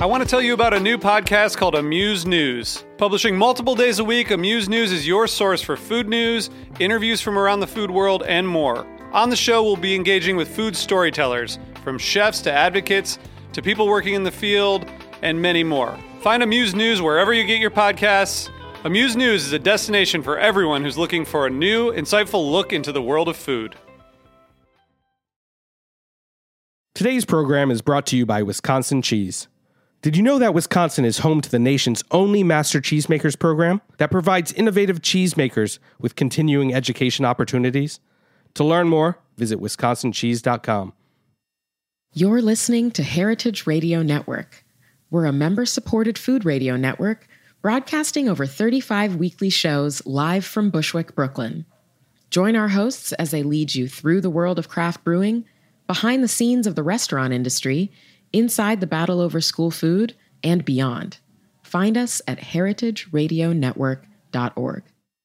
I want to tell you about a new podcast called Amuse News. Publishing multiple days a week, Amuse News is your source for food news, interviews from around the food world, and more. On the show, we'll be engaging with food storytellers, from chefs to advocates to people working in the field, and many more. Find Amuse News wherever you get your podcasts. Amuse News is a destination for everyone who's looking for a new, insightful look into the world of food. Today's program is brought to you by Wisconsin Cheese. Did you know that Wisconsin is home to the nation's only Master Cheesemakers program that provides innovative cheesemakers with continuing education opportunities? To learn more, visit wisconsincheese.com. You're listening to Heritage Radio Network. We're a member-supported food radio network broadcasting over 35 weekly shows live from Bushwick, Brooklyn. Join our hosts as they lead you through the world of craft brewing, behind the scenes of the restaurant industry, inside the battle over school food, and beyond. Find us at heritageradionetwork.org.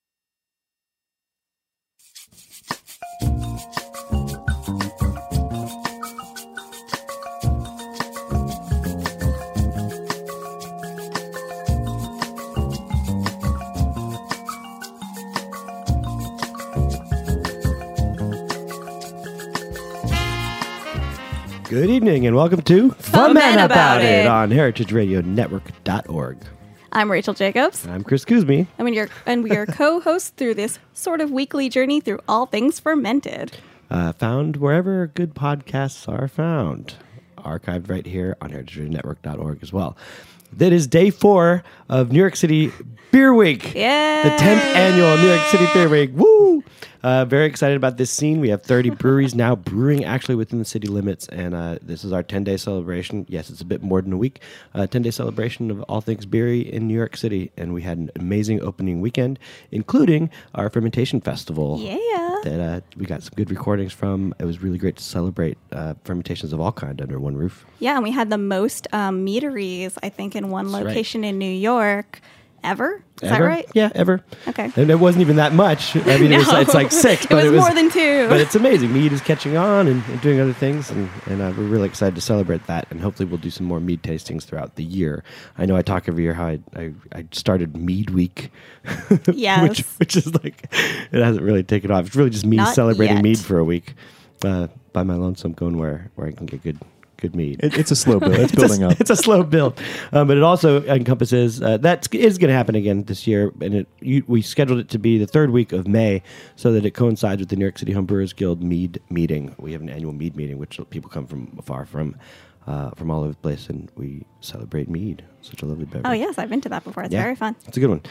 Good evening and welcome to Foment About It on heritageradionetwork.org. I'm Rachel Jacobs. I'm Chris Kuzmi. And we are co-hosts through this sort of weekly journey through all things fermented. Found wherever good podcasts are found. Archived right here on heritageradionetwork.org as well. That is day 4 of New York City Beer Week. Yay! The 10th annual New York City Beer Week. Woo! Very excited about this scene. We have 30 breweries now brewing actually within the city limits, and this is our 10-day celebration. Yes, it's a bit more than a week. 10-day celebration of all things beery in New York City, and we had an amazing opening weekend, including our fermentation festival. Yeah. That we got some good recordings from. It was really great to celebrate fermentations of all kind under one roof. Yeah, and we had the most meaderies, I think, in one That's location in New York. Ever? Is Ever? that right? Yeah, ever. Okay. And it wasn't even that much. I mean, No. it's like 6. It But was more than 2. But it's amazing. Mead is catching on and doing other things, and we're really excited to celebrate that. And hopefully we'll do some more mead tastings throughout the year. I know I talk every year how I started Mead Week. Yes. which is like, it hasn't really taken off. It's really just me Not celebrating yet. mead for a week by my lonesome, going where I can get good mead. It's a slow build. It's building up. It's a slow build, but it also encompasses that is going to happen again this year, and we scheduled it to be the 3rd week of May so that it coincides with the New York City Homebrewers Guild mead meeting. We have an annual mead meeting, which people come from afar from all over the place, and we celebrate mead. Such a lovely beverage. Oh, yes, I've been to that before. It's very fun. It's a good one.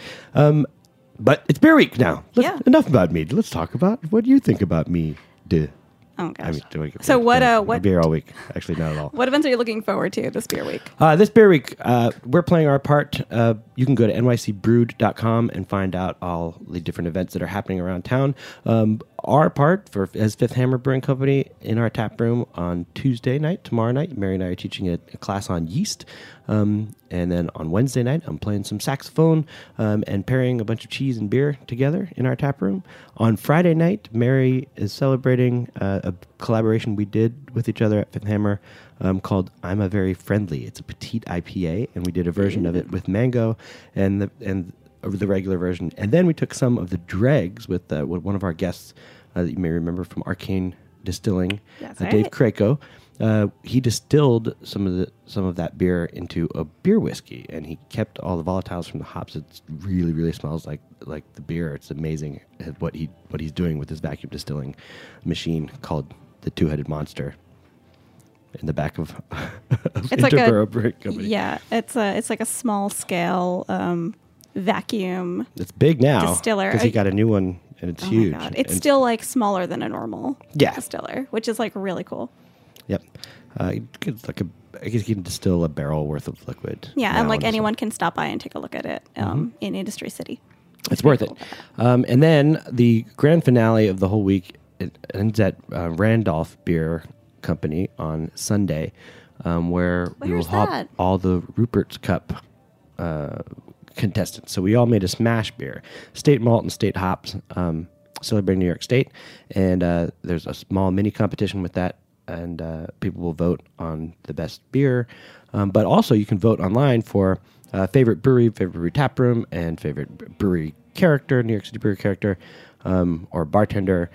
But it's Beer Week now. Enough about mead. Let's talk about what you think about mead. Oh, gosh. I mean, So what beer all week? Actually, not at all. What events are you looking forward to this beer week? This Beer Week, we're playing our part. You can go to nycbrewed.com and find out all the different events that are happening around town. Our part as Fifth Hammer Brewing Company in our tap room on Tuesday night, tomorrow night. Mary and I are teaching a class on yeast. And then on Wednesday night, I'm playing some saxophone and pairing a bunch of cheese and beer together in our tap room. On Friday night, Mary is celebrating a collaboration we did with each other at Fifth Hammer called I'm a Very Friendly. It's a petite IPA, and we did a version of it with mango and the regular version. And then we took some of the dregs with one of our guests that you may remember from Arcane Distilling, Dave Krako. He distilled some of that beer into a beer whiskey, and he kept all the volatiles from the hops. It really, really smells like the beer. It's amazing what he's doing with his vacuum distilling machine called the Two-Headed Monster in the back of Interborough Brewing Company. Yeah, it's like a small scale vacuum. It's big now distiller because he got a new one, and it's huge. My God. It's still like smaller than a normal distiller, which is like really cool. Yep. It's like I guess you can distill a barrel worth of liquid. Yeah, and like anyone can stop by and take a look at it in Industry City. It's worth it. And then the grand finale of the whole week, it ends at Randolph Beer Company on Sunday, where we will have all the Rupert's Cup contestants. So we all made a smash beer, state malt and state hops, celebrating New York State. And there's a small mini competition with that and people will vote on the best beer. But also, you can vote online for favorite brewery tap room, and favorite brewery character, New York City brewery character, or bartender.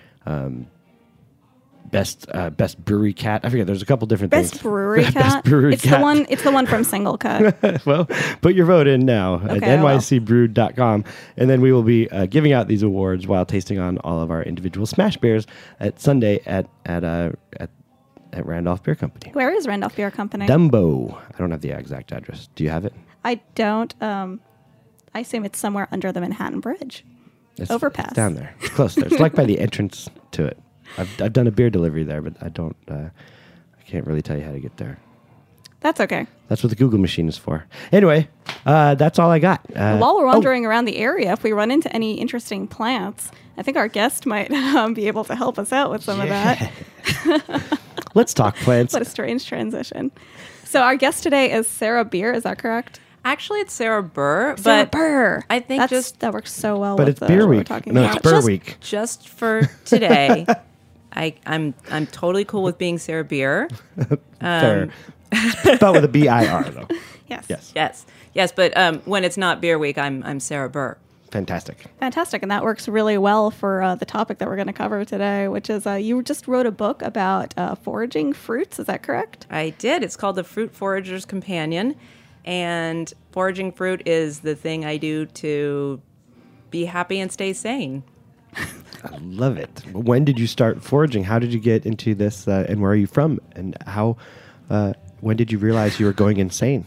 Best brewery cat. I forget. There's a couple different Best things. brewery cat. Best brewery cat. It's the one from Single Cut. Well, put your vote in now at Okay, I will. nycbrewed.com, and then we will be giving out these awards while tasting on all of our individual smash beers at Sunday at Randolph Beer Company. Where is Randolph Beer Company? Dumbo. I don't have the exact address. Do you have it? I don't. I assume it's somewhere under the Manhattan Bridge. Overpass. It's down there. It's close there. It's like by the entrance to it. I've done a beer delivery there, but I don't. I can't really tell you how to get there. That's okay. That's what the Google machine is for. Anyway, that's all I got. While we're wandering around the area, if we run into any interesting plants, I think our guest might be able to help us out with some of that. Let's talk plants. What a strange transition. So our guest today is Sarah Beer. Is that correct? Actually, it's Sarah Burr. Sarah but Burr. I think that works so well. But with it's beer what we're week. talking No, about. it's Burr week. Just for today, I'm totally cool with being Sarah Beer. Fair. Spelled with a B-I-R, though. Yes. Yes. But when it's not beer week, I'm Sarah Burr. Fantastic. Fantastic. And that works really well for the topic that we're going to cover today, which is you just wrote a book about foraging fruits. Is that correct? I did. It's called The Fruit Forager's Companion. And foraging fruit is the thing I do to be happy and stay sane. I love it. When did you start foraging? How did you get into this? And where are you from? And how? When did you realize you were going insane?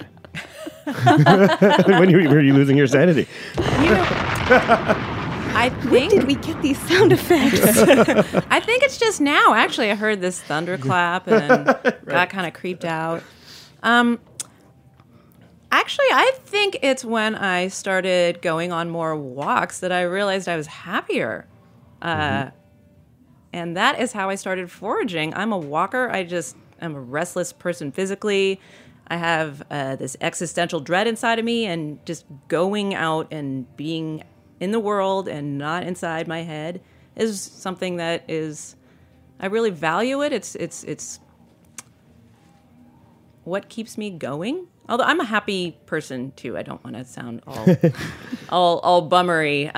Were you losing your sanity? I think Did we get these sound effects? I think it's just now. Actually, I heard this thunderclap and got kind of creeped out. Actually, I think it's when I started going on more walks that I realized I was happier. And that is how I started foraging. I'm a walker. I'm a restless person physically. I have this existential dread inside of me, and just going out and being in the world and not inside my head is something that I really value it. It's what keeps me going. Although I'm a happy person too. I don't want to sound all bummery.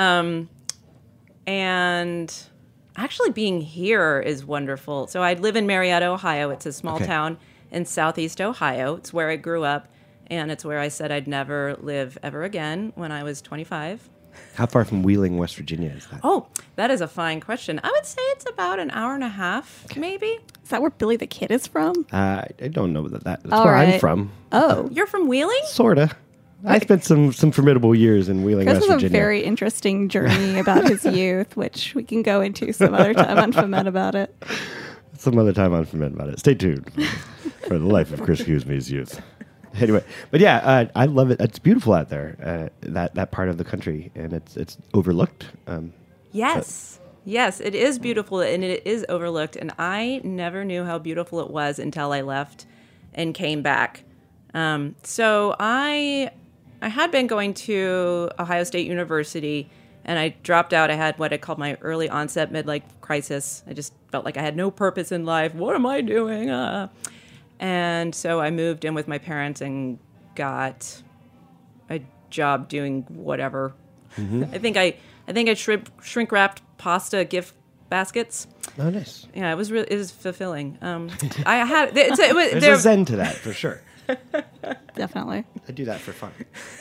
And actually being here is wonderful. So I live in Marietta, Ohio. It's a small town in southeast Ohio. It's where I grew up, and it's where I said I'd never live ever again when I was 25. How far from Wheeling, West Virginia is that? Oh, that is a fine question. I would say it's about an hour and a half, maybe. Is that where Billy the Kid is from? I don't know that's All where I'm right. from. Oh. You're from Wheeling? Sorta. I spent some formidable years in Wheeling, Chris West has a Virginia. very interesting journey about his youth, which we can go into some other time on Foment about it. Some other time on Ferment about it. Stay tuned for the life of Chris Hughesme's youth. Anyway, but yeah, I love it. It's beautiful out there, that part of the country, and it's overlooked. Yes. Yes, it is beautiful, and it is overlooked, and I never knew how beautiful it was until I left and came back. So I had been going to Ohio State University, and I dropped out. I had what I called my early onset midlife crisis. I just felt like I had no purpose in life. What am I doing? And so I moved in with my parents and got a job doing whatever. Mm-hmm. I think I shrink wrapped pasta gift baskets. Oh, nice. Yeah, it was fulfilling. I had There's a zen to that for sure. Definitely. I do that for fun.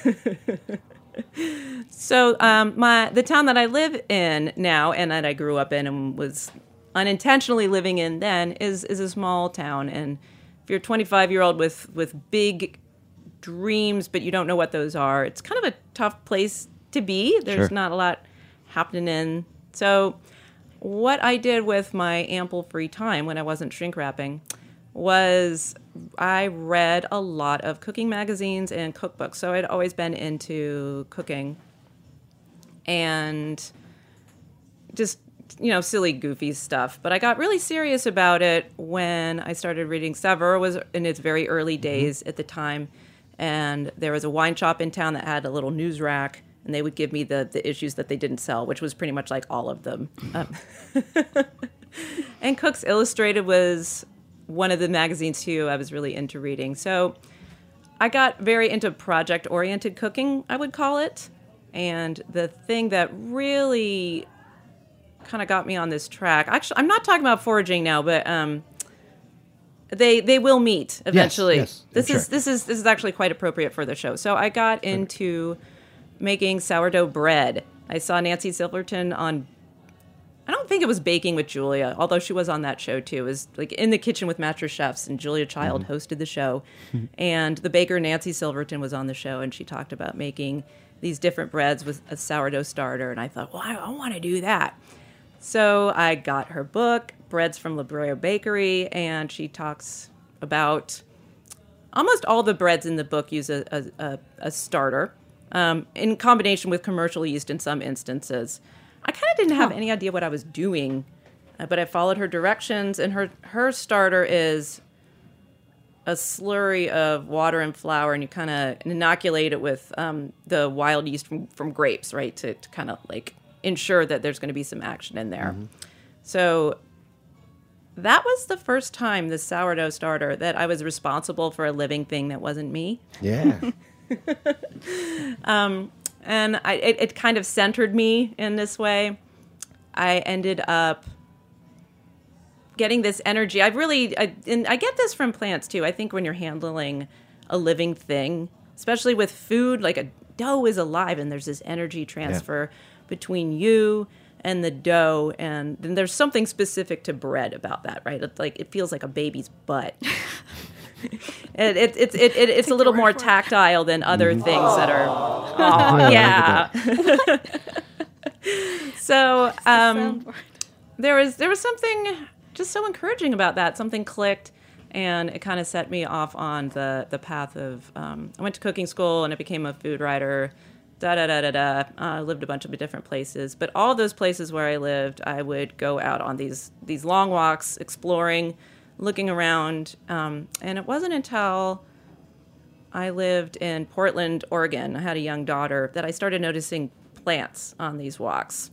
So the town that I live in now and that I grew up in and was unintentionally living in then is a small town. And if you're a 25-year-old with big dreams but you don't know what those are, it's kind of a tough place to be. There's not a lot happening in. So what I did with my ample free time when I wasn't shrink wrapping was I read a lot of cooking magazines and cookbooks. So I'd always been into cooking and just, silly, goofy stuff. But I got really serious about it when I started reading. Saveur was in its very early days at the time. And there was a wine shop in town that had a little news rack, and they would give me the issues that they didn't sell, which was pretty much like all of them. And Cooks Illustrated was one of the magazines too I was really into reading. So I got very into project-oriented cooking, I would call it. And the thing that really kind of got me on this track, actually, I'm not talking about foraging now, but they will meet eventually. Yes, this is actually quite appropriate for the show. So I got into making sourdough bread. I saw Nancy Silverton on, I don't think it was Baking with Julia, although she was on that show too. It was like In the Kitchen with Master Chefs, and Julia Child hosted the show. And the baker Nancy Silverton was on the show, and she talked about making these different breads with a sourdough starter. And I thought, well, I want to do that. So I got her book, Breads from Libroyo Bakery, and she talks about almost all the breads in the book use a starter in combination with commercial yeast in some instances. I kind of didn't have any idea what I was doing, but I followed her directions, and her starter is a slurry of water and flour, and you kind of inoculate it with the wild yeast from grapes, right, to kind of like ensure that there's going to be some action in there. So that was the first time, the sourdough starter, that I was responsible for a living thing that wasn't me. Yeah. And it kind of centered me in this way. I ended up getting this energy. I get this from plants too. I think when you're handling a living thing, especially with food, like a dough is alive, and there's this energy transfer between you and the dough, and then there's something specific to bread about that, right? It's like it feels like a baby's butt. It's a little more tactile than other things that are. Oh, yeah. So there was something just so encouraging about that. Something clicked, and it kind of set me off on the path of. I went to cooking school, and I became a food writer. I lived a bunch of different places, but all those places where I lived, I would go out on these long walks, exploring, looking around, and it wasn't until I lived in Portland, Oregon, I had a young daughter, that I started noticing plants on these walks.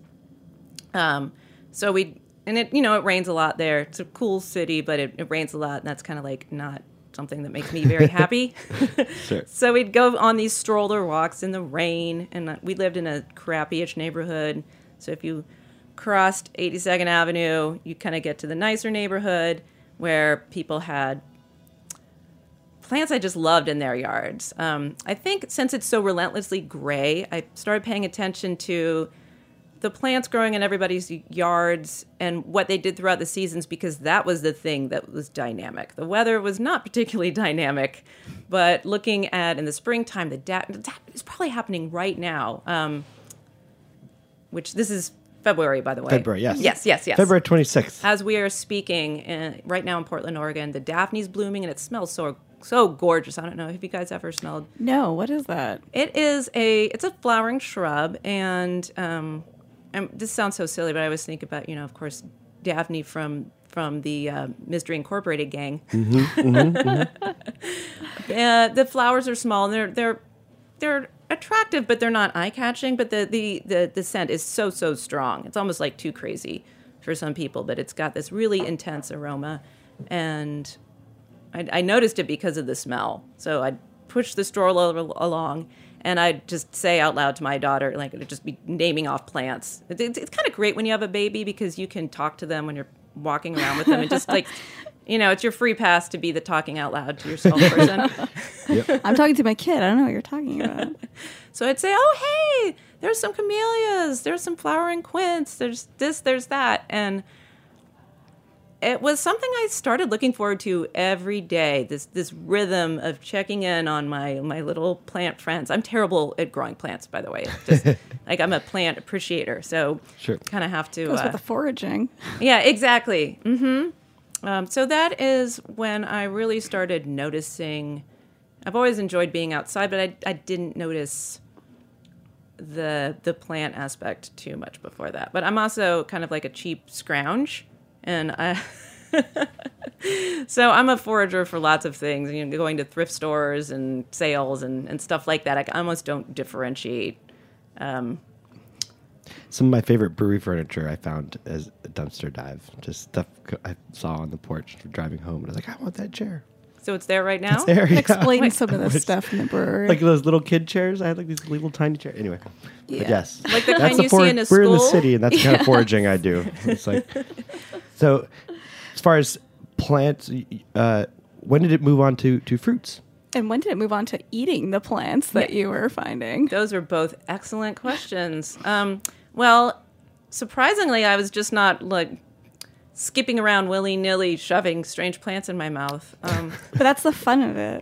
It rains a lot there. It's a cool city, but it rains a lot, and that's kind of like not something that makes me very happy. Sure. So we'd go on these stroller walks in the rain, and we lived in a crappy-ish neighborhood. So if you crossed 82nd Avenue, you kind of get to the nicer neighborhood where people had plants I just loved in their yards. I think since it's so relentlessly gray, I started paying attention to the plants growing in everybody's yards and what they did throughout the seasons, because that was the thing that was dynamic. The weather was not particularly dynamic, but looking at in the springtime, the daphne is probably happening right now, which this is February, by the way. February, yes. Yes. February 26th. As we are speaking, right now in Portland, Oregon, the daphne's blooming, and it smells so gorgeous. I don't know. Have you guys ever smelled? No, what is that? It's a flowering shrub, and this sounds so silly, but I always think about, of course, Daphne from the Mystery Incorporated gang. The flowers are small, and they're attractive, but they're not eye-catching. But the scent is so strong. It's almost like too crazy for some people, but it's got this really intense aroma, and I noticed it because of the smell. So I'd push the stroller along, and I'd just say out loud to my daughter, like, it'd just be naming off plants. It's kind of great when you have a baby, because you can talk to them when you're walking around with them, and just like, it's your free pass to be the talking out loud to yourself person. Yep. I'm talking to my kid. I don't know what you're talking about. So I'd say, oh, hey, there's some camellias. There's some flowering quince. There's this, there's that. And it was something I started looking forward to every day, this rhythm of checking in on my little plant friends. I'm terrible at growing plants, by the way. Just, like, I'm a plant appreciator, so Sure. kind of have to... Goes with the foraging. Yeah, exactly. So that is when I really started noticing... I've always enjoyed being outside, but I didn't notice the plant aspect too much before that. But I'm also kind of like a cheap scrounge, and so I'm a forager for lots of things, going to thrift stores and sales and stuff like that. I almost don't differentiate. Some of my favorite brewery furniture I found as a dumpster dive. Just stuff I saw on the porch driving home. And I was like, I want that chair. So it's there right now? It's there. Yeah. Explain some of this stuff in the brewery. Like those little kid chairs. I had like these little tiny chairs. Anyway, but yes. Like the kind you see in a We're in the school? city, and that's the kind of foraging I do. It's like, so as far as plants, when did it move on to fruits? And when did it move on to eating the plants that you were finding? Those are both excellent questions. Well, surprisingly, I was just not like skipping around willy-nilly shoving strange plants in my mouth. But that's the fun of it.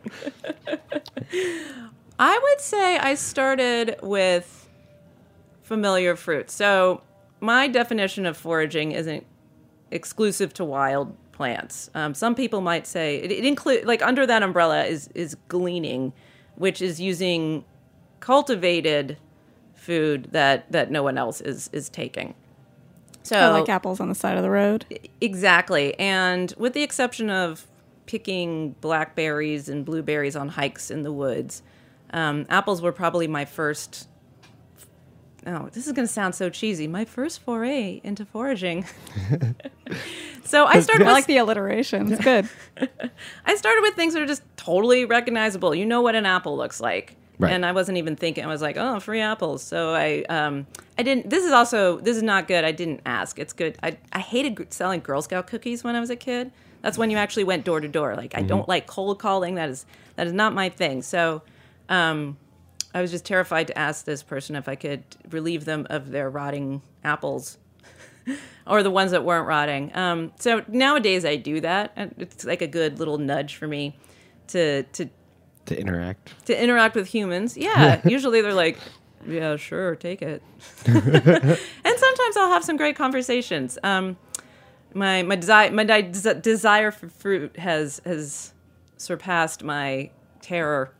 I would say I started with familiar fruits. So my definition of foraging isn't exclusive to wild plants. Some people might say it include, like under that umbrella is gleaning, which is using cultivated food that no one else is taking. So Like apples on the side of the road. exactly. And with the exception of picking blackberries and blueberries on hikes in the woods, apples were probably my first. Oh, this is going to sound so cheesy. My first foray into foraging. So I started. I like the alliteration. It's good. I started with things that are just totally recognizable. You know what an apple looks like. Right. And I wasn't even thinking. I was like, oh, free apples. So I didn't. This is not good. I didn't ask. It's good. I hated selling Girl Scout cookies when I was a kid. That's when you actually went door to door. Like, I don't like cold calling. That is not my thing. So I was just terrified to ask this person if I could relieve them of their rotting apples or the ones that weren't rotting. So nowadays I do that. And it's like a good little nudge for me to interact with humans. Yeah. Usually they're like, yeah, sure, take it. And sometimes I'll have some great conversations. My desire for fruit has surpassed my terror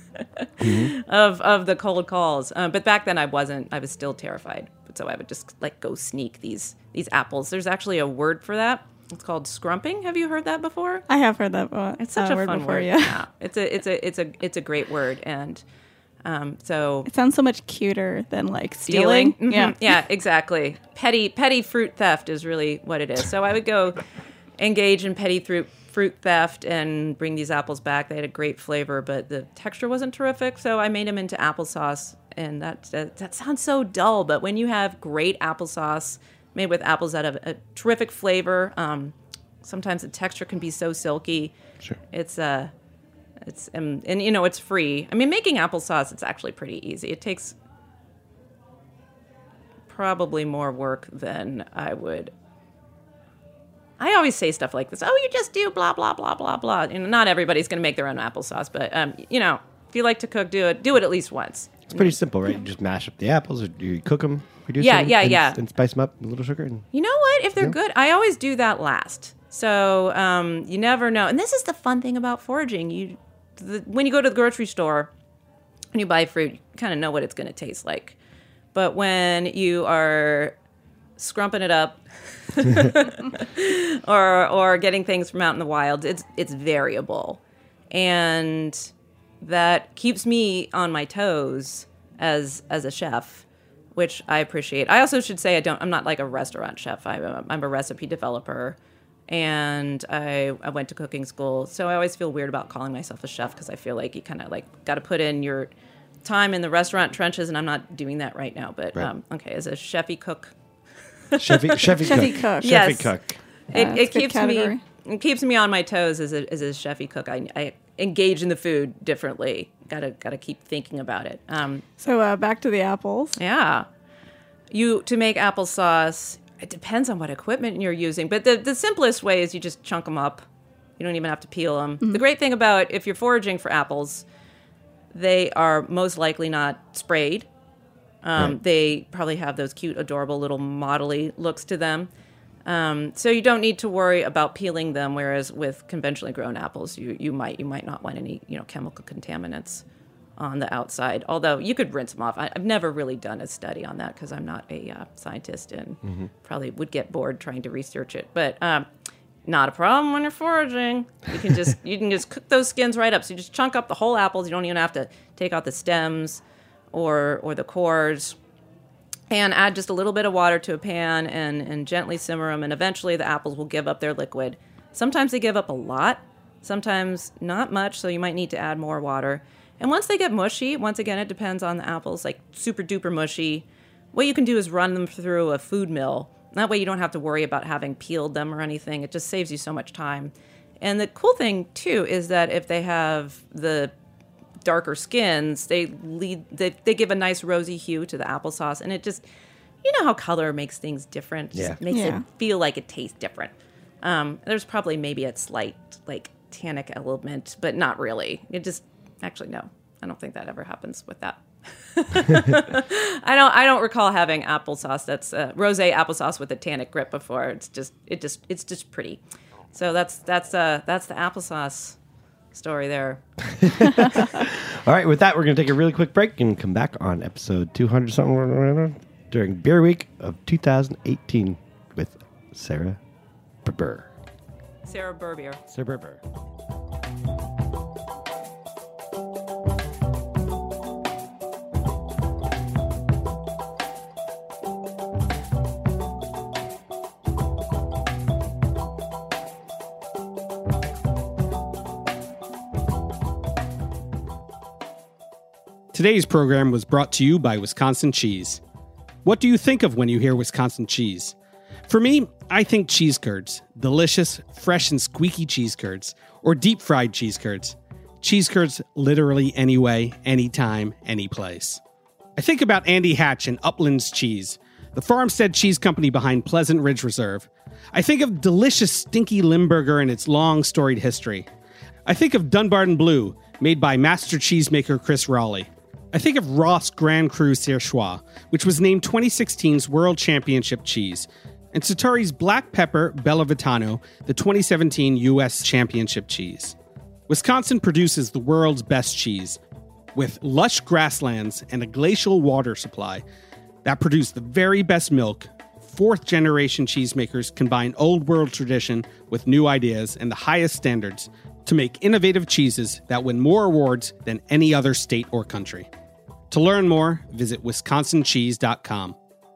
of the cold calls. But back then I wasn't. I was still terrified. So I would just like go sneak these apples. There's actually a word for that. It's called scrumping. Have you heard that before? I have heard that. It's such a word fun before, word. Yeah. It's a great word, and so It sounds so much cuter than like stealing. Mhm. Yeah. Yeah, exactly. Petty fruit theft is really what it is. So I would go engage in petty fruit theft and bring these apples back. They had a great flavor, but the texture wasn't terrific. So I made them into applesauce, and that sounds so dull. But when you have great applesauce made with apples that have a terrific flavor, sometimes the texture can be so silky. Sure. It's you know, it's free. I mean, making applesauce, it's actually pretty easy. It takes probably more work than I would. I always say stuff like this. Oh, you just do blah, blah, blah, blah, blah. You know, not everybody's going to make their own applesauce, but, you know, if you like to cook, do it at least once. It's pretty simple, right? You just mash up the apples, or you cook them, reduce Yeah, them, yeah. and spice them up with a little sugar. And You know what? If they're good, I always do that last. So you never know. And this is the fun thing about foraging. When you go to the grocery store and you buy fruit, you kind of know what it's going to taste like. But when you are scrumping it up or getting things from out in the wild, it's variable. And that keeps me on my toes as a chef, which I appreciate. I also should say I'm not like a restaurant chef. I'm a recipe developer, and I went to cooking school. So I always feel weird about calling myself a chef because I feel like you kind of like got to put in your time in the restaurant trenches, and I'm not doing that right now. But Right. Okay, as a chefy cook, Chefy cook. Yes. Chefy cook. Yeah, it it's a good keeps category. me. It keeps me on my toes as a chefy cook. I engage in the food differently. Gotta keep thinking about it. So back to the apples. Yeah, to make applesauce, it depends on what equipment you're using. But the simplest way is you just chunk them up. You don't even have to peel them. The great thing about if you're foraging for apples, they are most likely not sprayed. Right. They probably have those cute, adorable little modelly looks to them. So you don't need to worry about peeling them. Whereas with conventionally grown apples, you might not want any chemical contaminants on the outside. Although you could rinse them off. I've never really done a study on that because I'm not a scientist and probably would get bored trying to research it. But not a problem when you're foraging. You can just cook those skins right up. So you just chunk up the whole apples. You don't even have to take out the stems or the cores. and add just a little bit of water to a pan and gently simmer them, and eventually the apples will give up their liquid. Sometimes they give up a lot, sometimes not much, so you might need to add more water. And once they get mushy, once again, it depends on the apples, like super duper mushy, what you can do is run them through a food mill. That way you don't have to worry about having peeled them or anything. It just saves you so much time. And the cool thing, too, is that if they have the darker skins, they give a nice rosy hue to the applesauce, and it just, you know how color makes things different, just makes it feel like it tastes different. There's probably maybe a slight like tannic element, but not really. It just actually no, I don't think that ever happens with that. I don't recall having applesauce that's rosé applesauce with a tannic grip before. It's just pretty. So that's the applesauce story there. All right, with that, we're going to take a really quick break and come back on episode 200 something during Beer Week of 2018 with Sarah Burr. Sarah Burr. Sarah Burr. Today's program was brought to you by Wisconsin Cheese. What do you think of when you hear Wisconsin cheese? For me, I think cheese curds. Delicious, fresh, and squeaky cheese curds. Or deep-fried cheese curds. Cheese curds literally any way, anytime, any place. I think about Andy Hatch and Uplands Cheese, the farmstead cheese company behind Pleasant Ridge Reserve. I think of delicious, stinky Limburger and its long, storied history. I think of Dunbarton Blue, made by master cheesemaker Chris Raleigh. I think of Ross Grand Cru Surchoix, which was named 2016's World Championship cheese, and Sartori's Black Pepper Bellavitano, the 2017 U.S. Championship cheese. Wisconsin produces the world's best cheese, with lush grasslands and a glacial water supply that produce the very best milk. Fourth-generation cheesemakers combine old-world tradition with new ideas and the highest standards to make innovative cheeses that win more awards than any other state or country. To learn more, visit wisconsincheese.com.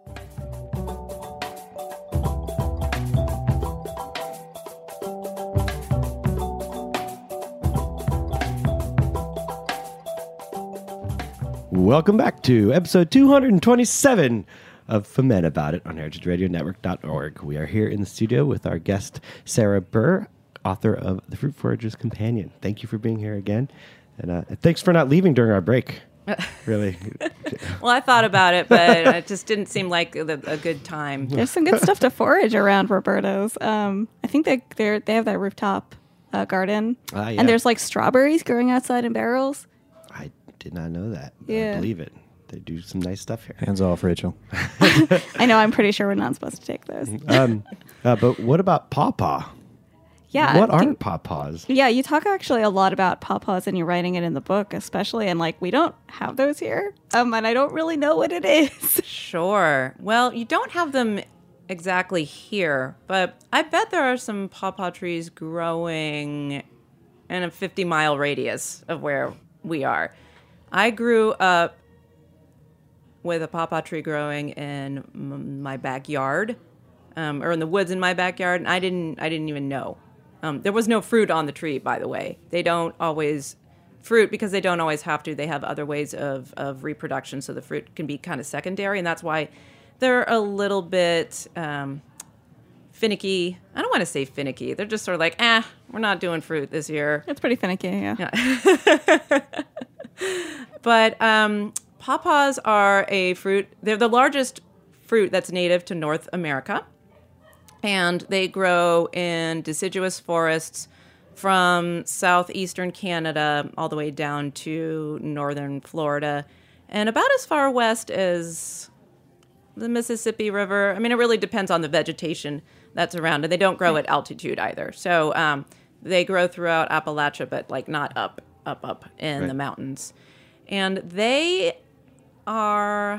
Welcome back to episode 227 of Foment About It on heritageradionetwork.org. We are here in the studio with our guest, Sarah Burr, author of The Fruit Forager's Companion. Thank you for being here again. And thanks for not leaving during our break. Really. Well, I thought about it, but it just didn't seem like a good time. There's some good stuff to forage around Roberto's. I think they have that rooftop garden. Yeah. And there's like strawberries growing outside in barrels. I did not know that. Yeah. I believe it. They do some nice stuff here. Hands off, Rachel. I know, I'm pretty sure we're not supposed to take those. But what about pawpaw? Yeah. What are pawpaws? Yeah, you talk actually a lot about pawpaws and you're writing it in the book, especially, and like we don't have those here. And I don't really know what it is. Sure. Well, you don't have them exactly here, but I bet there are some pawpaw trees growing in a 50-mile radius of where we are. I grew up with a pawpaw tree growing in my backyard, or in the woods in my backyard, and I didn't even know. There was no fruit on the tree, by the way. They don't always fruit because they don't always have to. They have other ways of reproduction, so the fruit can be kind of secondary, and that's why they're a little bit finicky. I don't want to say finicky. They're just sort of like, we're not doing fruit this year. It's pretty finicky, yeah. But pawpaws are a fruit. They're the largest fruit that's native to North America. And they grow in deciduous forests from southeastern Canada all the way down to northern Florida and about as far west as the Mississippi River. I mean, it really depends on the vegetation that's around. And they don't grow at altitude either. So they grow throughout Appalachia, but like not up in the mountains. And they have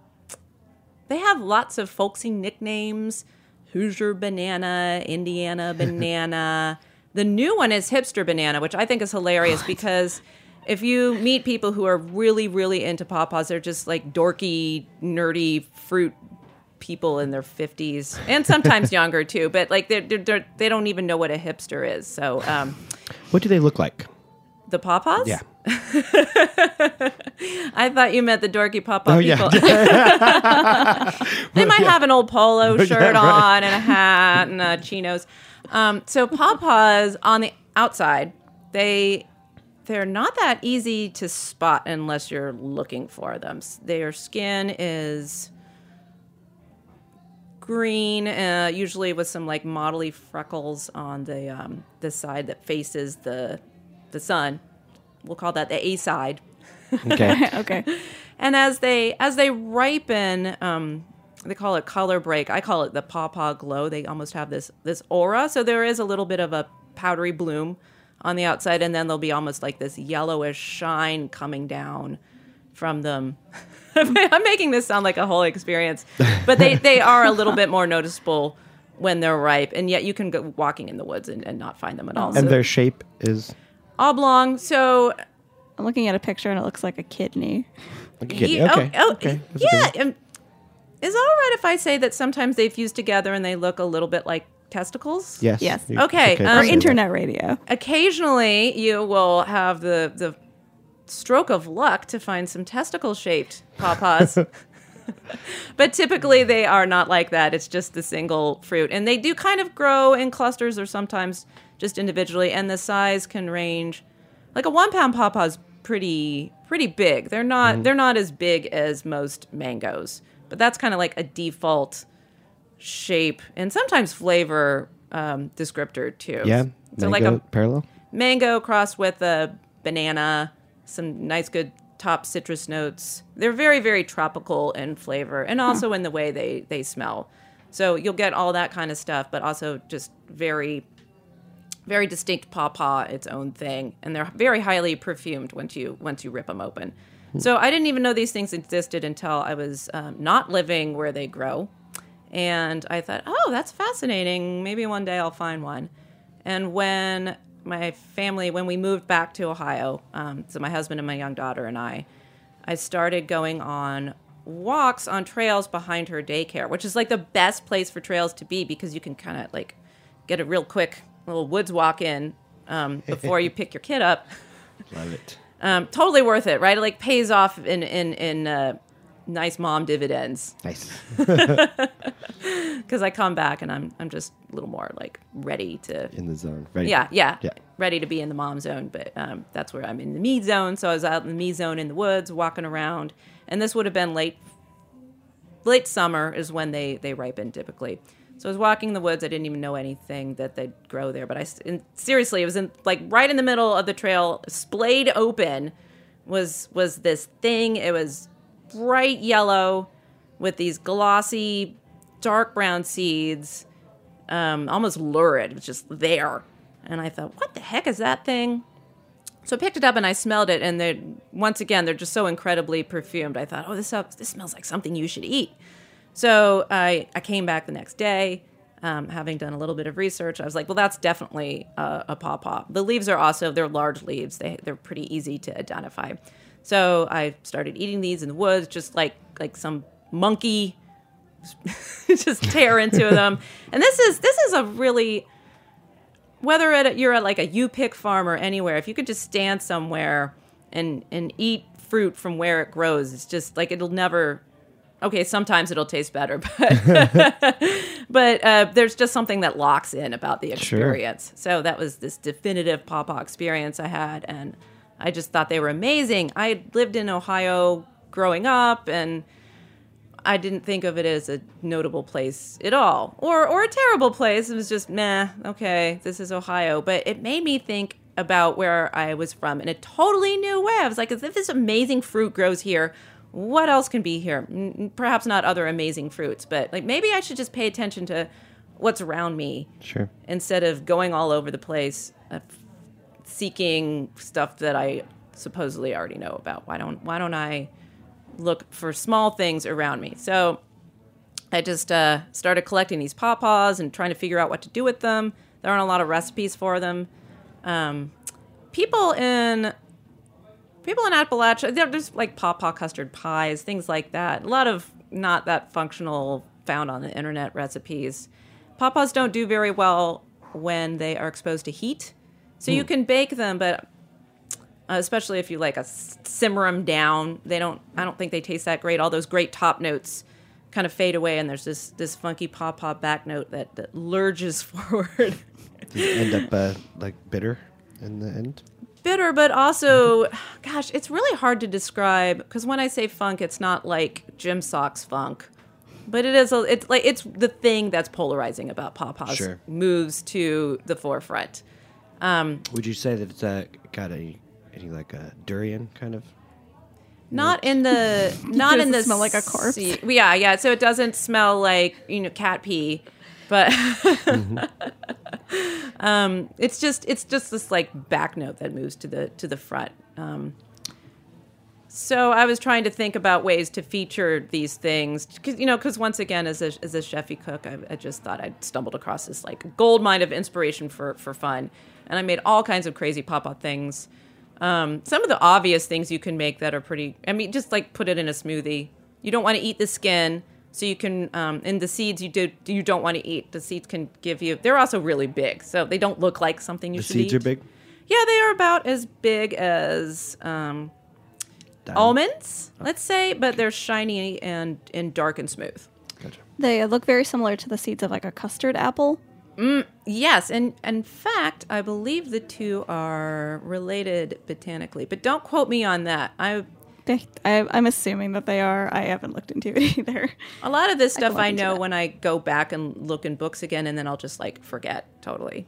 lots of folksy nicknames. Hoosier banana, Indiana banana. The new one is hipster banana, which I think is hilarious because if you meet people who are really, really into pawpaws, they're just like dorky, nerdy fruit people in their 50s and sometimes younger too. But like they don't even know what a hipster is. So What do they look like? the pawpaws? Yeah. I thought you meant the dorky pawpaw people. Yeah. They might have an old polo shirt right. on and a hat and chinos. So pawpaws on the outside, they're not that easy to spot unless you're looking for them. Their skin is green, usually with some like mottly freckles on the side that faces the sun. We'll call that the A side. Okay. Okay. And as they ripen, they call it color break. I call it the pawpaw glow. They almost have this aura. So there is a little bit of a powdery bloom on the outside, and then there'll be almost like this yellowish shine coming down from them. I'm making this sound like a whole experience, but they are a little bit more noticeable when they're ripe, and yet you can go walking in the woods and not find them at all. And So their shape is oblong. So I'm looking at a picture and it looks like a kidney. like a kidney. Yeah, Okay. okay. That's a good Yeah. one. Is it all right if I say that sometimes they fuse together and they look a little bit like testicles? Yes. Yes. You- Okay, to or Or say that. internet radio. Occasionally, you will have the stroke of luck to find some testicle-shaped pawpaws. But typically, they are not like that. It's just the single fruit. And they do kind of grow in clusters or sometimes just individually. And the size can range. Like a 1-pound pawpaw is pretty big. They're not as big as most mangoes. But that's kind of like a default shape and sometimes flavor descriptor, too. Yeah. So Mango like a parallel. mango crossed with a banana, some nice good top citrus notes. They're very, very tropical in flavor and also in the way they smell. So you'll get all that kind of stuff, but also just very, very distinct pawpaw, its own thing. And they're very highly perfumed once you rip them open. So I didn't even know these things existed until I was not living where they grow. And I thought, oh, that's fascinating. Maybe one day I'll find one. And when we moved back to Ohio, so my husband and my young daughter and I started going on walks on trails behind her daycare, which is like the best place for trails to be because you can kind of like get a real quick little woods walk in before you pick your kid up. Love it. Totally worth it, right? It like pays off in nice mom dividends. Nice. Because I come back and I'm just a little more like ready to. In the zone. Ready. Yeah. Ready to be in the mom zone, but that's where I'm in the me zone. So I was out in the me zone in the woods, walking around, and this would have been late summer is when they ripen typically. So I was walking in the woods. I didn't even know anything that they'd grow there, but seriously, it was right in the middle of the trail, splayed open, was this thing. It was bright yellow with these glossy, dark brown seeds, almost lurid. It was just there. And I thought, what the heck is that thing? So I picked it up and I smelled it. And they're just so incredibly perfumed. I thought, oh, this smells like something you should eat. So I came back the next day, having done a little bit of research. I was like, well, that's definitely a pawpaw. The leaves they're large leaves. They're pretty easy to identify. So I started eating these in the woods, just like some monkey, just tear into them. And this is a really, whether you're at like a U-Pick farm or anywhere, if you could just stand somewhere and eat fruit from where it grows, it's just like it'll never. Okay, sometimes it'll taste better, but there's just something that locks in about the experience. Sure. So that was this definitive pawpaw experience I had, and I just thought they were amazing. I lived in Ohio growing up, and I didn't think of it as a notable place at all, or a terrible place. It was just, meh, okay, this is Ohio. But it made me think about where I was from in a totally new way. I was like, if this amazing fruit grows here, what else can be here? Perhaps not other amazing fruits, but like maybe I should just pay attention to what's around me. Sure. Instead of going all over the place, seeking stuff that I supposedly already know about. Why don't I look for small things around me? So I just started collecting these pawpaws and trying to figure out what to do with them. There aren't a lot of recipes for them. People in people in Appalachia, there's like pawpaw custard pies, things like that. A lot of not that functional found on the internet recipes. Pawpaws don't do very well when they are exposed to heat. So you can bake them, but especially if you like simmer them down, I don't think they taste that great. All those great top notes kind of fade away, and there's this funky pawpaw back note that lurges forward. You end up like bitter in the end. Bitter, but also, gosh, it's really hard to describe, because when I say funk, it's not like gym socks funk, but it's the thing that's polarizing about pawpaws. Sure. Moves to the forefront. Would you say that it's got any like a durian kind of? Not in the smell like a corpse? Yeah. So it doesn't smell like cat pee, but it's just this like back note that moves to the front. So I was trying to think about ways to feature these things, because once again, as a chefy cook, I just thought I'd stumbled across this like gold mine of inspiration for fun, and I made all kinds of crazy pawpaw things. Some of the obvious things you can make that are pretty. I mean, just like put it in a smoothie. You don't want to eat the skin, so you can. And the seeds you don't want to eat. The seeds can give you. They're also really big, so they don't look like something you should eat. The seeds are big? Yeah, they are about as big as almonds, let's say, but they're shiny and dark and smooth. Gotcha. They look very similar to the seeds of like a custard apple. Yes, and in fact, I believe the two are related botanically, but don't quote me on that. I'm assuming that they are. I haven't looked into it either. A lot of this stuff look I into know that. when I go back and look in books again, and then I'll just like forget totally.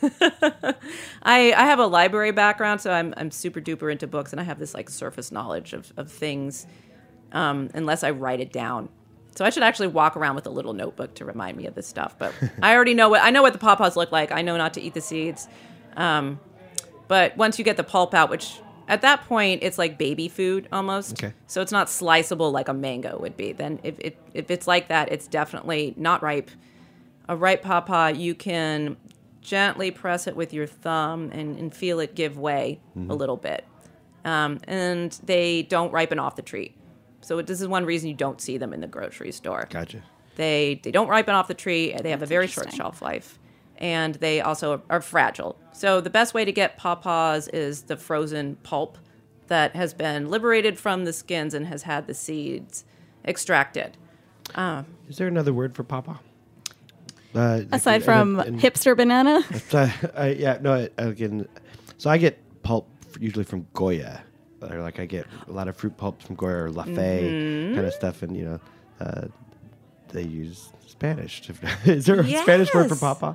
I have a library background, so I'm super duper into books, and I have this like surface knowledge of things, unless I write it down. So I should actually walk around with a little notebook to remind me of this stuff. But I already know what the pawpaws look like. I know not to eat the seeds. But once you get the pulp out, which at that point it's like baby food almost. Okay. So it's not sliceable like a mango would be. Then if it's like that, it's definitely not ripe. A ripe pawpaw, you can gently press it with your thumb and feel it give way a little bit. And they don't ripen off the tree. So this is one reason you don't see them in the grocery store. Gotcha. They don't ripen off the tree. They have a very short interesting. shelf life. And they also are fragile. So the best way to get pawpaws is the frozen pulp that has been liberated from the skins and has had the seeds extracted. Is there another word for pawpaw? Aside from hipster banana. Again, so I get pulp usually from Goya. Or like I get a lot of fruit pulps from Goya or Lafay kind of stuff, and they use Spanish. Is there a Spanish word for Yes. pawpaw?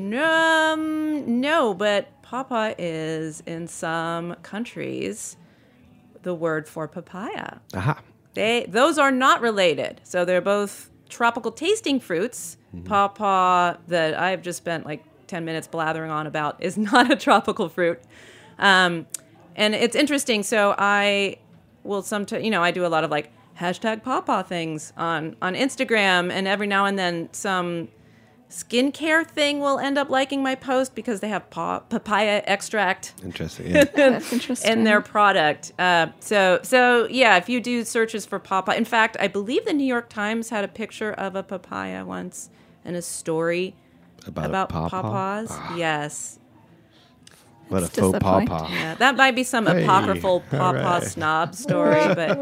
No, but pawpaw is in some countries the word for papaya. Aha. Those are not related. So they're both tropical tasting fruits. Pawpaw, that I've just spent like 10 minutes blathering on about, is not a tropical fruit. And it's interesting. So I will sometimes, I do a lot of like hashtag pawpaw things on Instagram, and every now and then some skincare thing will end up liking my post because they have papaya extract Interesting. Yeah. That's interesting. in their product. So yeah, if you do searches for pawpaw, in fact, I believe the New York Times had a picture of a papaya once and a story About a pawpaw? pawpaws. Yes. What a It's faux disappointing. pawpaw. Yeah, that might be some Hey, apocryphal all pawpaw right. snob story, but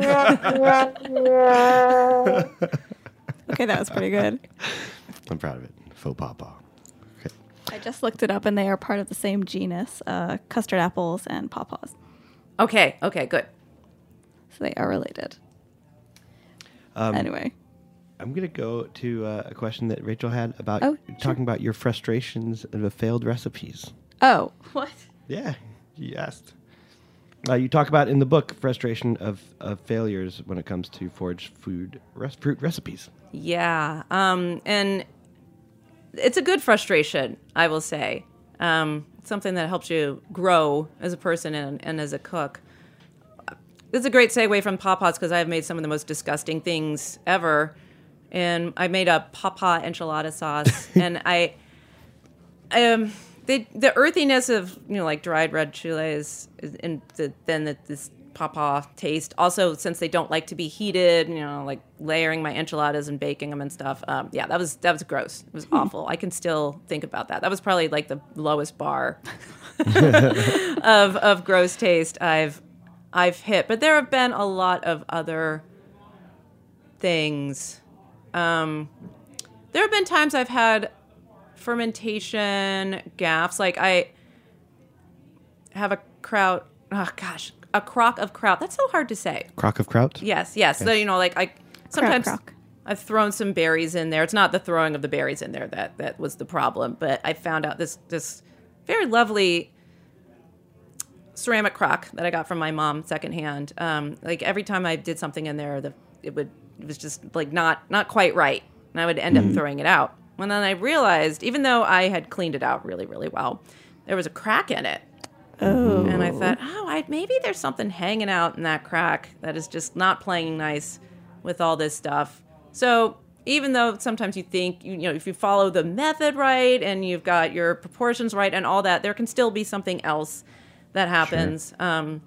Okay, that was pretty good. I'm proud of it. Faux pawpaw. Okay. I just looked it up, and they are part of the same genus, custard apples and pawpaws. okay, good. So they are related. Anyway, I'm going to go to a question that Rachel had about Oh, sure. talking about your frustrations of the failed recipes. oh, what? Yeah, you asked. You talk about in the book frustration of failures when it comes to foraged fruit recipes. Yeah, and it's a good frustration, I will say. Something that helps you grow as a person and as a cook. This is a great segue from pawpaws because I've made some of the most disgusting things ever. And I made a pawpaw enchilada sauce, and the earthiness of like dried red chiles, and then this pawpaw taste. Also, since they don't like to be heated, like layering my enchiladas and baking them and stuff. That was gross. It was awful. I can still think about that. That was probably like the lowest bar of gross taste I've hit. But there have been a lot of other things. There have been times I've had fermentation gaffes. Like I have a crock of kraut. That's so hard to say. Crock of kraut? Yes. So, I sometimes Crock. I've thrown some berries in there. It's not the throwing of the berries in there that was the problem, but I found out this very lovely ceramic crock that I got from my mom secondhand. Like every time I did something in there, it was just like not quite right, and I would end up throwing it out. And then I realized, even though I had cleaned it out really, really well, there was a crack in it. Oh. And I thought, maybe there's something hanging out in that crack that is just not playing nice with all this stuff. So even though sometimes you think, if you follow the method right and you've got your proportions right and all that, there can still be something else that happens. Sure.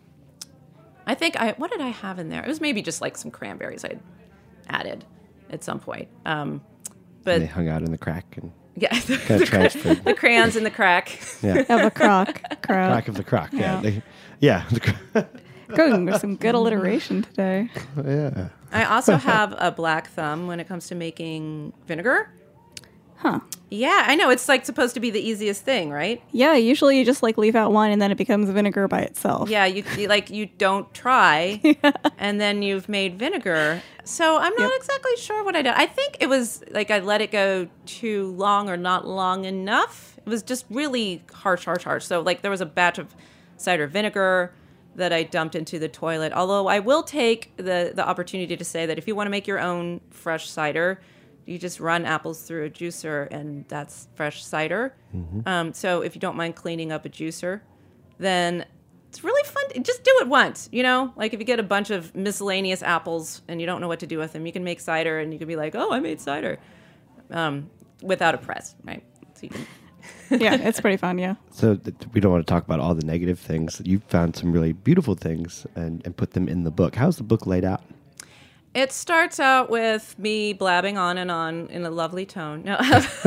I think what did I have in there? It was maybe just like some cranberries I'd added at some point. But they hung out in the crack and yeah, kind of transferred. The crayons in the crack. Yeah. Of a crock. Crack of the crock. Yeah. Yeah. Going with some good alliteration today. Yeah. I also have a black thumb when it comes to making vinegar. Huh. Yeah, I know. It's like supposed to be the easiest thing, right? Yeah, usually you just like leave out one and then it becomes vinegar by itself. Yeah, you don't try, and then you've made vinegar. So I'm not exactly sure what I did. I think it was like I let it go too long or not long enough. It was just really harsh. So like there was a batch of cider vinegar that I dumped into the toilet. Although I will take the opportunity to say that if you want to make your own fresh cider, you just run apples through a juicer, and that's fresh cider. Mm-hmm. So if you don't mind cleaning up a juicer, then it's really fun. Just do it once, Like if you get a bunch of miscellaneous apples and you don't know what to do with them, you can make cider, and you can be like, oh, I made cider, without a press, right? So you can... Yeah, it's pretty fun, yeah. So we don't want to talk about all the negative things. You found some really beautiful things and put them in the book. How's the book laid out? It starts out with me blabbing on and on in a lovely tone. No.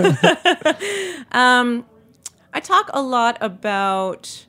I talk a lot about...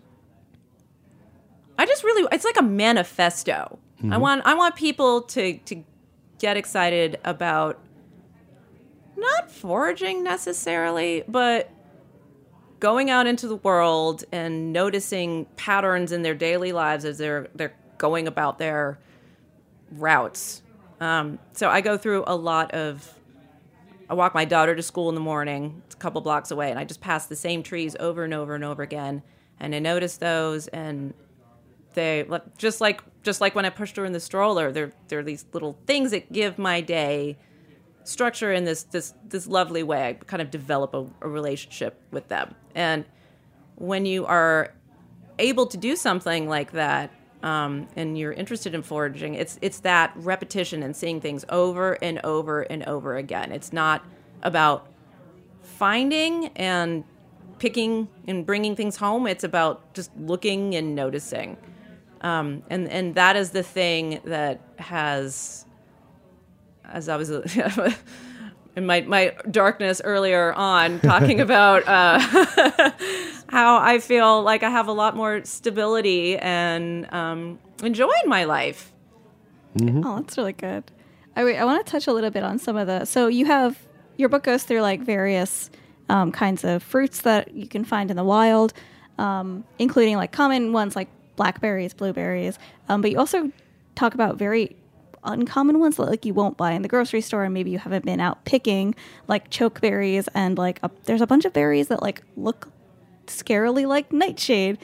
it's like a manifesto. Mm-hmm. I want people to get excited about not foraging necessarily, but going out into the world and noticing patterns in their daily lives as they're going about their routes. So I go through a lot of... I walk my daughter to school in the morning. It's a couple blocks away, and I just pass the same trees over and over and over again. And I notice those, and they just like when I pushed her in the stroller. They're these little things that give my day structure in this lovely way. I kind of develop a relationship with them. And when you are able to do something like that, and you're interested in foraging, it's that repetition and seeing things over and over and over again. It's not about finding and picking and bringing things home. It's about just looking and noticing. And that is the thing that has, as I was in my darkness earlier on, talking about how I feel like I have a lot more stability and enjoying my life. Mm-hmm. Oh, that's really good. I want to touch a little bit on some of the... So your book goes through like various kinds of fruits that you can find in the wild, including like common ones like blackberries, blueberries. But you also talk about very uncommon ones that like you won't buy in the grocery store, and maybe you haven't been out picking, like chokeberries, and like there's a bunch of berries that like look scarily like nightshade.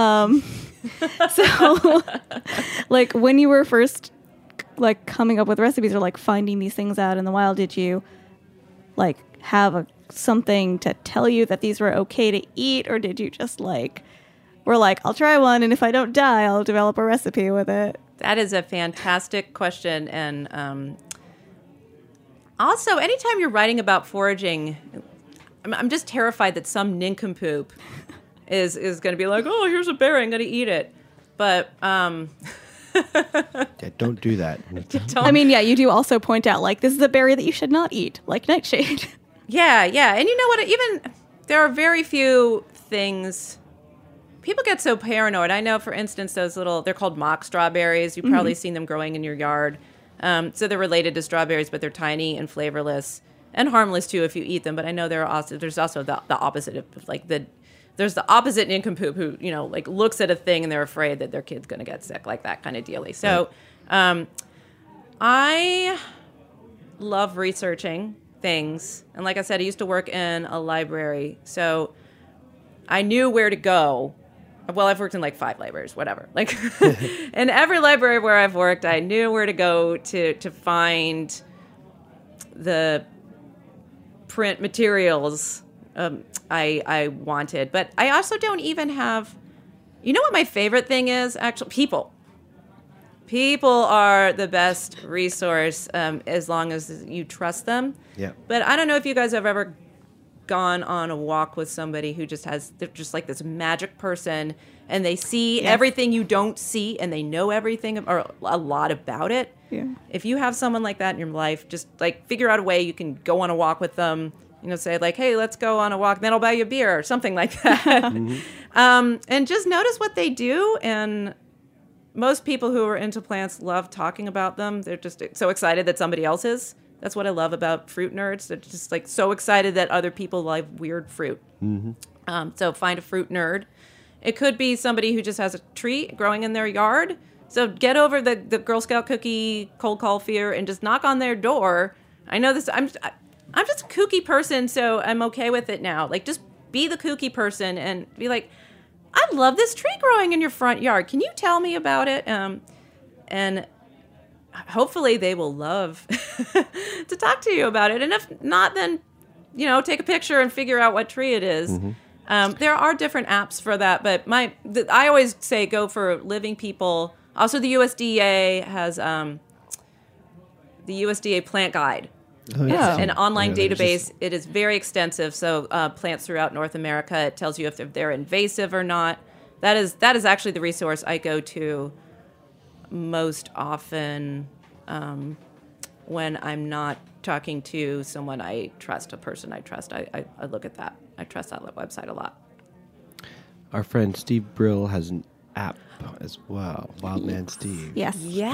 So like when you were first like coming up with recipes or like finding these things out in the wild, did you like have something to tell you that these were okay to eat, or did you just were like, I'll try one, and if I don't die, I'll develop a recipe with it? That is a fantastic question. And also, anytime you're writing about foraging, I'm just terrified that some nincompoop is going to be like, oh, here's a berry, I'm going to eat it. But Yeah, don't do that. I mean, yeah, you do also point out, like, this is a berry that you should not eat, like nightshade. Yeah. And you know what? Even there are very few things. People get so paranoid. I know, for instance, they're called mock strawberries. You've probably seen them growing in your yard. So they're related to strawberries, but they're tiny and flavorless and harmless too if you eat them. But I know there's also the opposite of like there's the opposite nincompoop who, like looks at a thing and they're afraid that their kid's going to get sick, like that kind of dealy. So I love researching things. And like I said, I used to work in a library. So I knew where to go. Well, I've worked in like 5 libraries, whatever. Like in every library where I've worked, I knew where to go to find the print materials I wanted. But I also don't even have, you know what my favorite thing is? Actually, people. People are the best resource as long as you trust them. Yeah. But I don't know if you guys have ever gone on a walk with somebody who they're just like this magic person, and they see everything you don't see, and they know everything or a lot about it. Yeah. If you have someone like that in your life, just like figure out a way you can go on a walk with them. Say like, hey, let's go on a walk, then I'll buy you a beer or something like that. And just notice what they do. And most people who are into plants love talking about them. They're just so excited that somebody else is. That's what I love about fruit nerds. They're just like so excited that other people like weird fruit. So find a fruit nerd. It could be somebody who just has a tree growing in their yard. So get over the Girl Scout cookie cold call fear and just knock on their door. I know this. I'm just a kooky person, so I'm okay with it now. Like, just be the kooky person and be like, I love this tree growing in your front yard. Can you tell me about it? And hopefully they will love to talk to you about it. And if not, then, take a picture and figure out what tree it is. There are different apps for that, but I always say go for living people. Also, the USDA has the USDA Plant Guide. An online database. It is very extensive. So plants throughout North America. It tells you if they're invasive or not. That is actually the resource I go to most often when I'm not talking to someone I trust, a person I trust. I look at that. I trust that website a lot. Our friend Steve Brill has an app as well, Wildman Steve. Yes.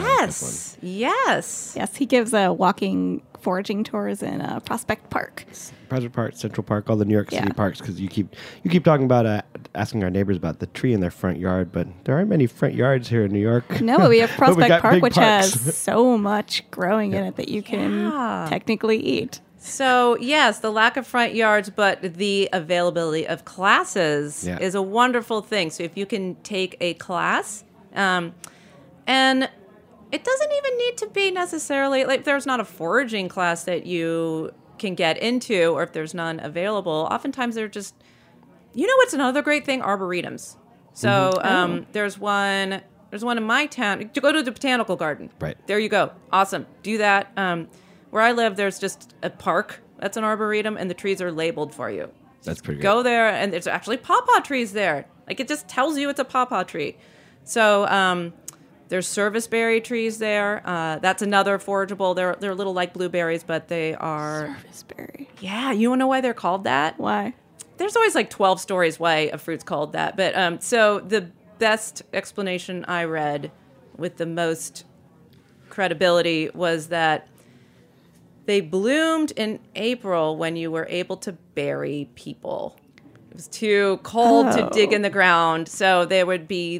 Yes. He gives walking foraging tours in Prospect Park. Prospect Park, Central Park, all the New York City parks, because you keep talking about asking our neighbors about the tree in their front yard, but there aren't many front yards here in New York. No, but we have Prospect Park, which parks. has so much growing in it that you can technically eat. So, yes, the lack of front yards, but the availability of classes is a wonderful thing. So if you can take a class, and it doesn't even need to be necessarily, like there's not a foraging class that you can get into, or if there's none available, oftentimes they're just, what's another great thing? Arboretums. So there's one in my town. To go to the botanical garden. Right. There you go. Awesome. Do that. Where I live, there's just a park that's an arboretum, and the trees are labeled for you. That's pretty good. Go there, and there's actually pawpaw trees there. Like, it just tells you it's a pawpaw tree. So there's serviceberry trees there. That's another forageable. They're a little like blueberries, but they are... Serviceberry. Yeah, you want to know why they're called that? Why? There's always like 12 stories why a fruit's called that. But so the best explanation I read with the most credibility was that they bloomed in April when you were able to bury people. It was too cold to dig in the ground, so there would be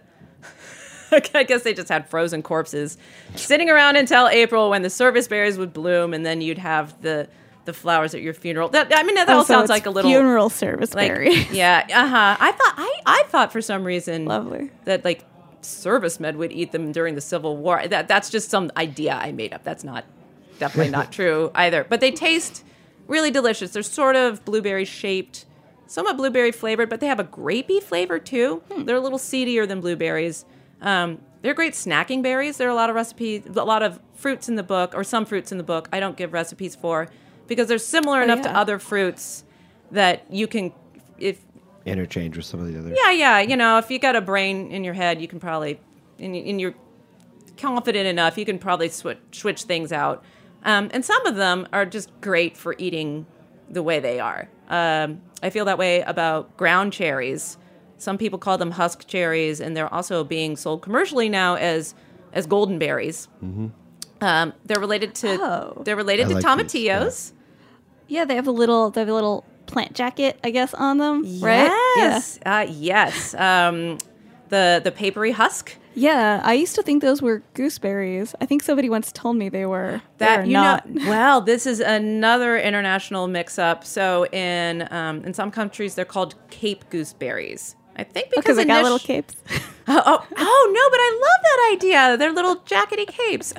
I guess they just had frozen corpses sitting around until April when the serviceberries would bloom, and then you'd have the flowers at your funeral. That all sounds like a little funeral serviceberry. I thought for some reason Lovely. that like servicemen would eat them during the Civil War. That's just some idea I made up. That's definitely not true either. But they taste really delicious. They're sort of blueberry shaped, somewhat blueberry flavored, but they have a grapey flavor too. They're a little seedier than blueberries. They're great snacking berries. There are a lot of fruits in the book, or some fruits in the book I don't give recipes for, because they're similar enough to other fruits that you can interchange with some of the other. Yeah. If you got a brain in your head, you can probably in your confident enough, you can probably switch things out. And some of them are just great for eating the way they are. I feel that way about ground cherries. Some people call them husk cherries, and they're also being sold commercially now as golden berries. Mm-hmm. They're related to like tomatillos. Yeah, they have a little plant jacket, I guess, on them, right? Yes, yes. The papery husk. Yeah, I used to think those were gooseberries. I think somebody once told me they were. They're not. Well, this is another international mix-up. So in some countries, they're called Cape gooseberries. I think because they got little capes. Oh no! But I love that idea. They're little jackety capes.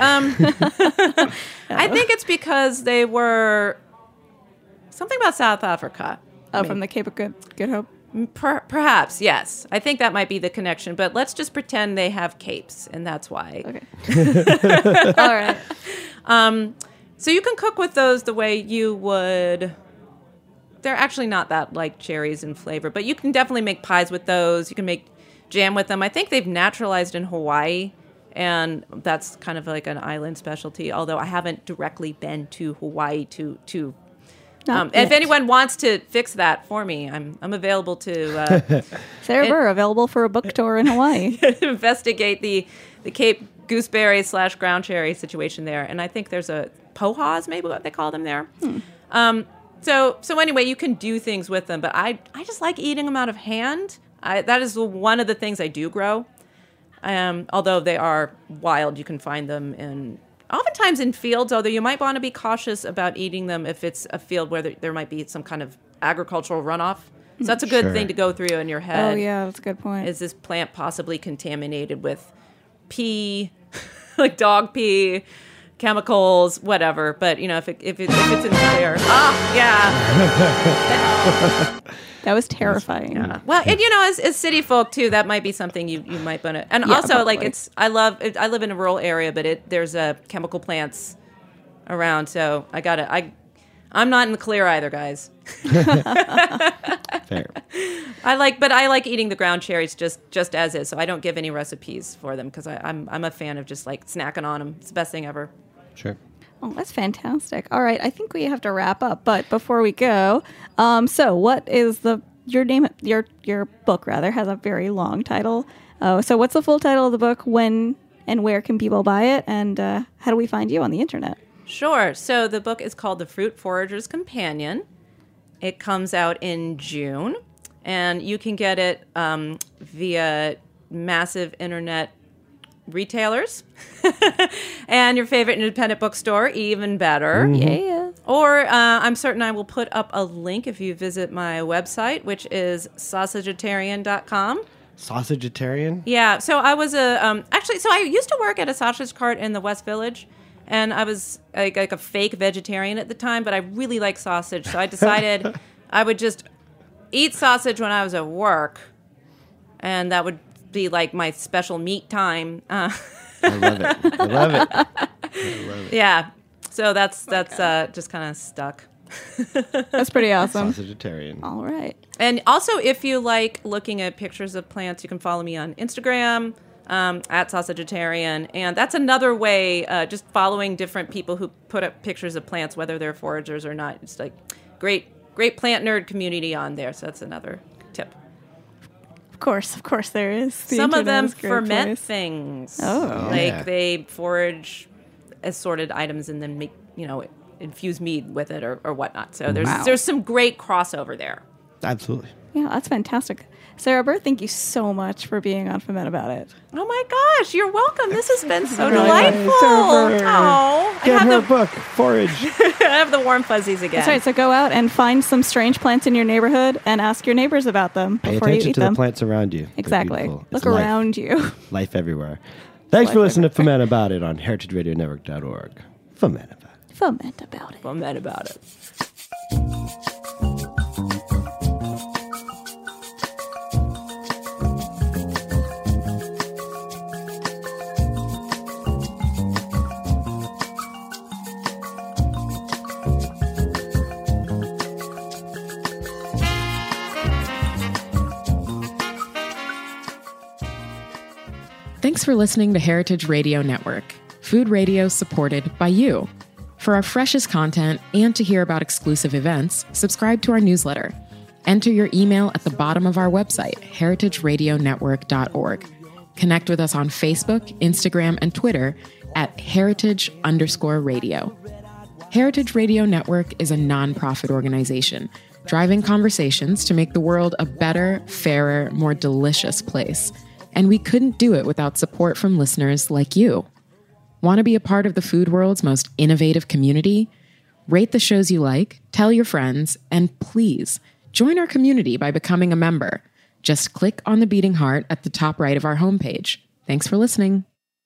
I think it's because they were something about South Africa. Oh, from the Cape of Good Hope. Perhaps, yes. I think that might be the connection, but let's just pretend they have capes, and that's why. Okay. All right. So you can cook with those the way you would. They're actually not that like cherries in flavor, but you can definitely make pies with those. You can make jam with them. I think they've naturalized in Hawaii, and that's kind of like an island specialty, although I haven't directly been to Hawaii to if anyone wants to fix that for me, I'm available to. Sarah Burr, available for a book tour in Hawaii. Investigate the Cape gooseberry / ground cherry situation there, and I think there's a pohas, maybe what they call them there. So anyway, you can do things with them, but I just like eating them out of hand. That is one of the things I do grow. Although they are wild, you can find them oftentimes in fields, although you might want to be cautious about eating them if it's a field where there might be some kind of agricultural runoff. So that's a good thing to go through in your head. Oh, yeah, that's a good point. Is this plant possibly contaminated with pee, like dog pee, chemicals, whatever? But, if it's in clear. That was terrifying. Yeah. Well, and as city folk too, that might be something you might want to. And also, probably. like I live in a rural area, but there's chemical plants around, so I'm not in the clear either, guys. Fair. I like eating the ground cherries just as is, so I don't give any recipes for them because I'm a fan of just like snacking on them. It's the best thing ever. Sure. Oh, that's fantastic. All right, I think we have to wrap up, but before we go, so what is your name? Your book rather has a very long title. So what's the full title of the book? When and where can people buy it? And how do we find you on the internet? Sure. So the book is called The Fruit Forager's Companion. It comes out in June, and you can get it via massive internet retailers and your favorite independent bookstore, even better. Mm-hmm. Yeah. Or I'm certain I will put up a link if you visit my website, which is sausagetarian.com. Sausagetarian? Yeah. So I was so I used to work at a sausage cart in the West Village, and I was like a fake vegetarian at the time, but I really like sausage, so I decided I would just eat sausage when I was at work, and that would be like my special meat time. I love it. Yeah. So that's just kind of stuck. That's pretty awesome. Sausagetarian. All right. And also, if you like looking at pictures of plants, you can follow me on Instagram at Sausagetarian. And that's another way, just following different people who put up pictures of plants, whether they're foragers or not. It's like great plant nerd community on there. So that's another tip. Of course there is. Some of them ferment things. Oh. They forage assorted items and then make, infuse mead with it or whatnot. So there's some great crossover there. Absolutely. Yeah, that's fantastic. Sarah Burr, thank you so much for being on Ferment About It. Oh my gosh, you're welcome. This has been so Really delightful. Oh, Get her book, Forage. I have the warm fuzzies again. That's right. So go out and find some strange plants in your neighborhood and ask your neighbors about them Pay before you attention eat to them. the plants around you. They're Exactly. beautiful. Look It's life. around you. Life everywhere. Thanks for listening to Ferment About It on heritageradionetwork.org. Ferment About It. Ferment About It. Ferment About It. Thanks for listening to Heritage Radio Network, food radio supported by you. For our freshest content and to hear about exclusive events, subscribe to our newsletter. Enter your email at the bottom of our website, heritageradionetwork.org. Connect with us on Facebook, Instagram, and Twitter at heritage_radio. Heritage Radio Network is a nonprofit organization driving conversations to make the world a better, fairer, more delicious place. And we couldn't do it without support from listeners like you. Want to be a part of the food world's most innovative community? Rate the shows you like, tell your friends, and please join our community by becoming a member. Just click on the beating heart at the top right of our homepage. Thanks for listening.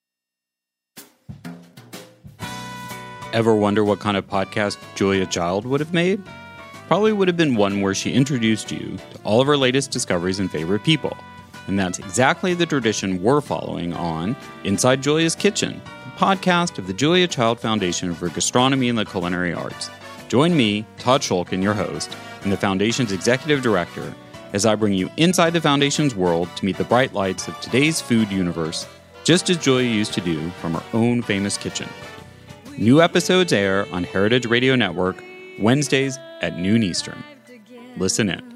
Ever wonder what kind of podcast Julia Child would have made? Probably would have been one where she introduced you to all of her latest discoveries and favorite people. And that's exactly the tradition we're following on Inside Julia's Kitchen, the podcast of the Julia Child Foundation for Gastronomy and the Culinary Arts. Join me, Todd Schulkin, your host, and the Foundation's executive director, as I bring you inside the Foundation's world to meet the bright lights of today's food universe, just as Julia used to do from her own famous kitchen. New episodes air on Heritage Radio Network Wednesdays at noon Eastern. Listen in.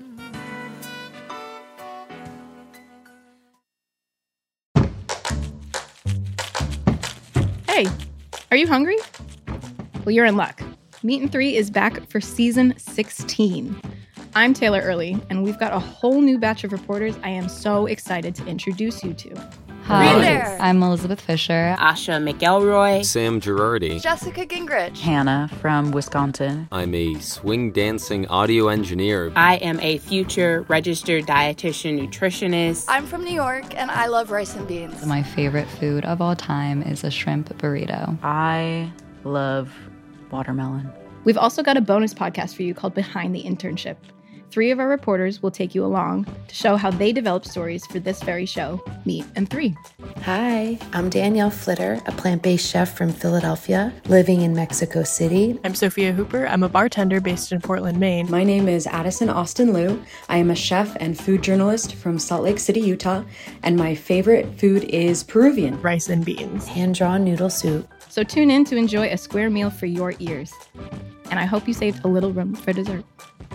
Hey, are you hungry? Well, you're in luck. Meat and 3 is back for season 16. I'm Taylor Early, and we've got a whole new batch of reporters I am so excited to introduce you to. Hi, I'm Elizabeth Fisher. Asha McElroy. Sam Girardi. Jessica Gingrich. Hannah from Wisconsin. I'm a swing dancing audio engineer. I am a future registered dietitian nutritionist. I'm from New York, and I love rice and beans. My favorite food of all time is a shrimp burrito. I love watermelon. We've also got a bonus podcast for you called Behind the Internship. 3 of our reporters will take you along to show how they developed stories for this very show, Meat and 3. Hi, I'm Danielle Flitter, a plant-based chef from Philadelphia, living in Mexico City. I'm Sophia Hooper. I'm a bartender based in Portland, Maine. My name is Addison Austin Liu. I am a chef and food journalist from Salt Lake City, Utah, and my favorite food is Peruvian. Rice and beans. Hand-drawn noodle soup. So tune in to enjoy a square meal for your ears. And I hope you saved a little room for dessert.